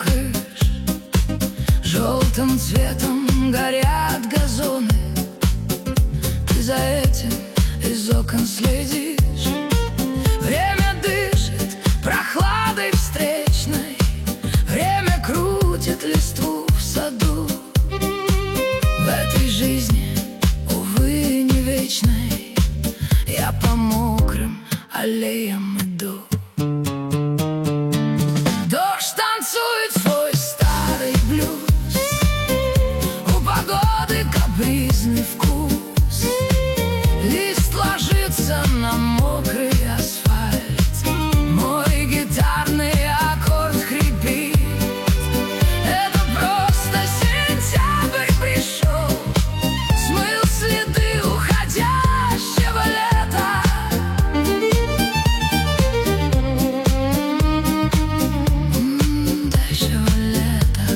дышишь, желтым цветом горят газоны. Ты за этим из окон следишь. Время дышит прохладой встречной, время крутит листву в саду. В этой жизни, увы, не вечной, я по мокрым аллеям иду. Дождь танцует свой старый блюз, у погоды капризный вкус. Лист ложится на мокрый асфальт, мой гитарный аккорд хрипит. Это просто сентябрь пришел, смыл следы уходящего лета. Дальшего лета.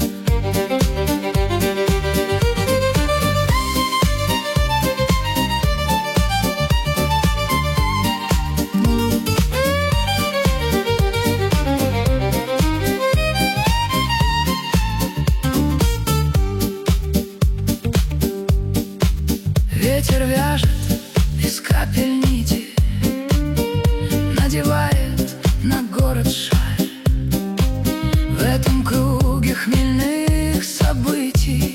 Ветер вяжет из капель нити, надевает на город шаль. В этом круге хмельных событий